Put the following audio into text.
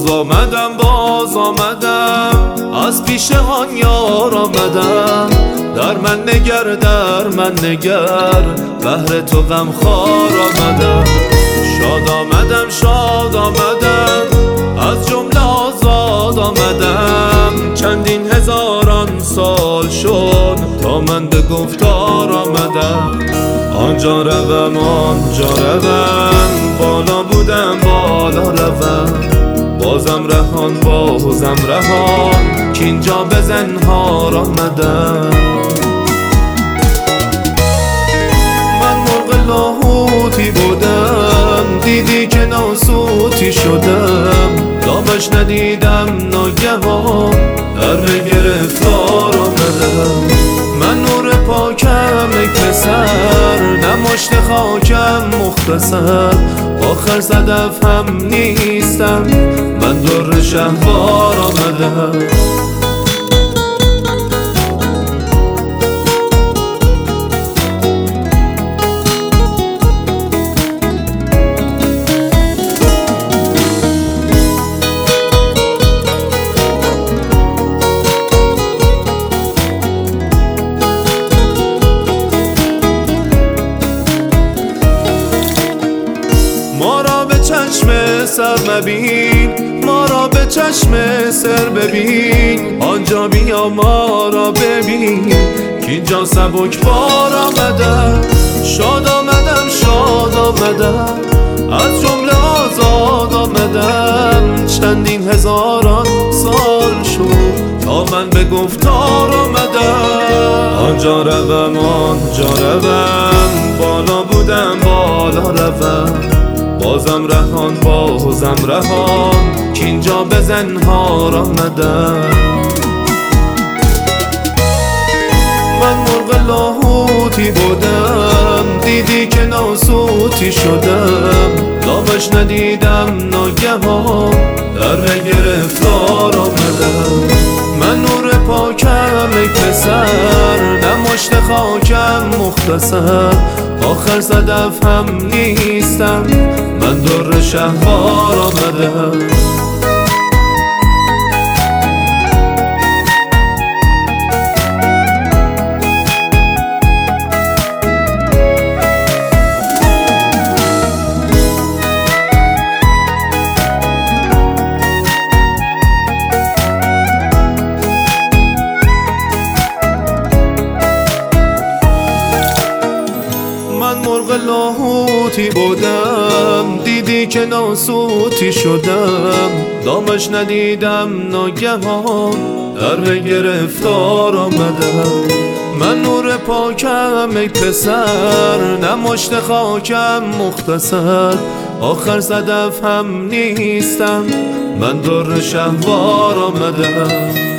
باز آمدم از پیش آن یار آمدم. در من نگر بهر تو غمخوار آمدم. شاد آمدم از جمله آزاد آمدم. چندین هزاران سال شد تا من به گفتار آمدم. آنجا روم بالا بودم بالا روم. بازم رهان کینجا به زنهار آمدم. من مرغ لاهوتی بودم دیدی که ناسوتی شدم. دامش ندیدم ناگهان در به گرفتار آمدم. من نور پاکم ای پسر نمشت خاکم مختصر. آخر صدف هم نیستم من در شهوار آمدم. ما را به چشم سر مبین، ما را به چشم سر ببین. آنجا بیا ما را ببین که اینجا سبک بار آمدم. شاد آمدم از جمله آزاد آمدم. چندین هزاران سال شد تا من به گفتار آمدم. آنجا روم بالا بودم بالا روم. بازم رهان کینجا به زنهار آمدم. من مرغ لاهوتی بودم دیدی که ناسوتی شدم. دامش ندیدم ناگهان در به گرفتار آمدم. من نور پاکم ای پسر نمشت خاکم مختصر. آخر صدف هم نیستم من در شهوار آمدم. مرغ لاهوتی بودم دیدی که ناسوتی شدم. دامش ندیدم ناگهان در به گرفتار آمدم. من نور پاکم ای پسر نمشت خاکم مختصر. آخر صدف هم نیستم من در شهوار آمدم.